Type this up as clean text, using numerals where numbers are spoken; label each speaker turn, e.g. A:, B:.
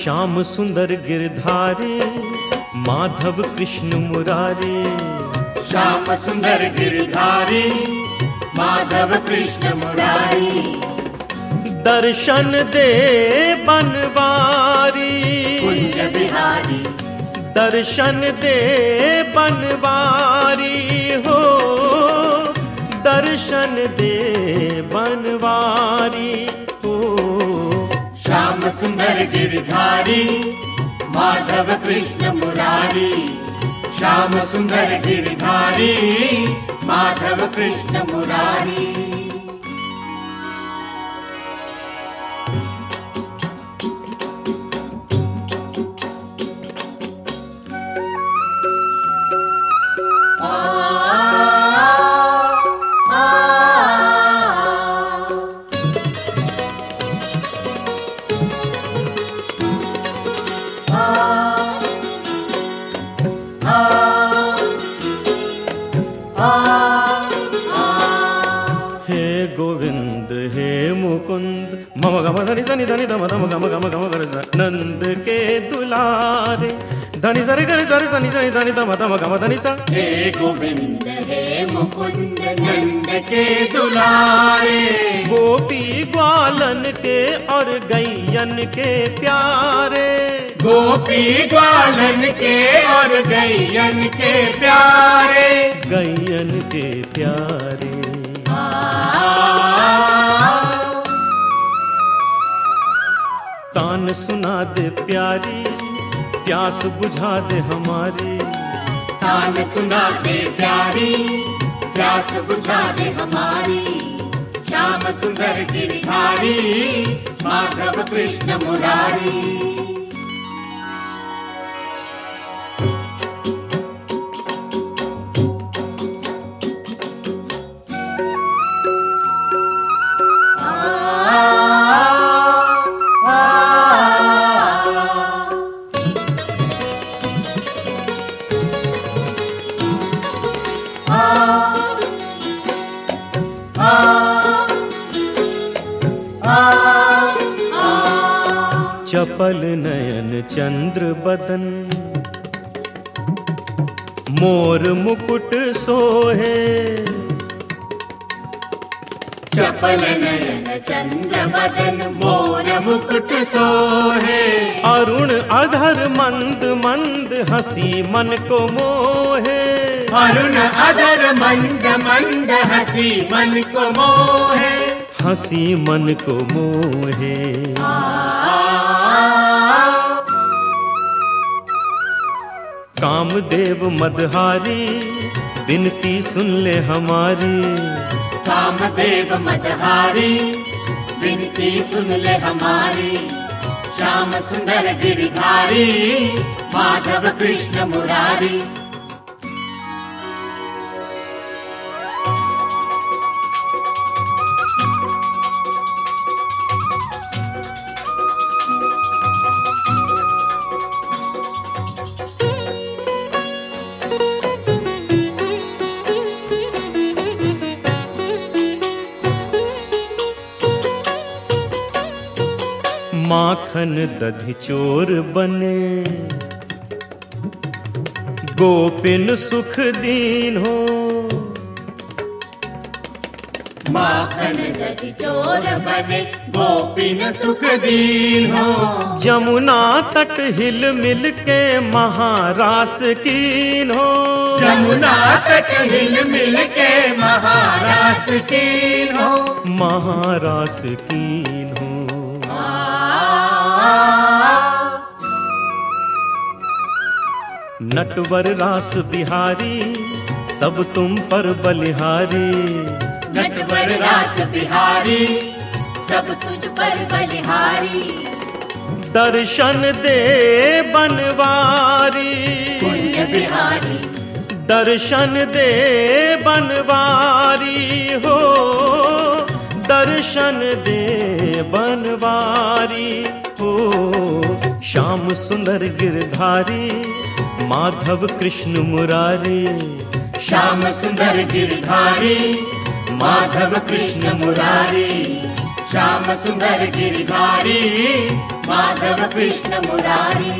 A: श्याम सुंदर गिरधारी माधव कृष्ण मुरारी।
B: श्याम सुंदर गिरधारी माधव कृष्ण मुरारी।
A: दर्शन दे बनवारी
B: कुंज बिहारी।
A: दर्शन दे बनवारी हो, दर्शन दे बनवारी हो।
B: श्याम सुंदर गिरधारी माधव कृष्ण मुरारी। श्याम सुंदर गिरधारी माधव कृष्ण मुरारी।
A: हे गोविंद हे मुकुंद मम गम धनि सनि धनि धम धम गम गम गम गर नंद के दुलारे। धनि सरि गर सरि सनि सनि धनि धम धम गम धनि सा।
B: हे गोविंद हे मुकुंद नंद के दुलारे।
A: गोपी ग्वालन के और गैयन के प्यारे।
B: गोपी ग्वालन के और गैयन के प्यारे।
A: गैयन के प्यारे। तान सुना दे प्यारी प्यास बुझा दे हमारी।
B: तान सुना दे प्यारी प्यास बुझा दे हमारी। श्याम सुंदर गिरधारी माधव कृष्ण मुरारी।
A: चपल नयन चंद्र बदन मोर मुकुट सोहे।
B: चपल नयन चंद्र बदन मोर मुकुट सोहे।
A: अरुण अधर मंद मंद हंसी मन को मोहे।
B: अरुण अधर मंद मंद हंसी मन को मोहे।
A: हंसी मन को मोहे। कामदेव मदहारी विनती सुन ले हमारी।
B: कामदेव मदहारी विनती सुन ले हमारी। श्याम सुंदर गिरधारी माधव कृष्ण मुरारी।
A: माखन दधि चोर बने गोपिन सुख दीन हो।
B: माखन दधि चोर बने गोपिन सुख दीन हो।
A: जमुना तट हिल मिल के महारास कीन हो।
B: जमुना तट हिल मिल के महारास कीन हो।
A: महारास कीन हो। नटवर रास बिहारी सब तुम पर बलिहारी।
B: नटवर रास बिहारी सब तुझ पर बलिहारी।
A: दर्शन दे बनवारी
B: कुंज बिहारी।
A: दर्शन दे बनवारी हो। दर्शन दे बनवारी हो। श्याम सुंदर गिरधारी माधव कृष्ण मुरारी।
B: श्याम सुंदर गिरधारी माधव कृष्ण मुरारी। श्याम सुंदर गिरधारी, माधव कृष्ण मुरारी।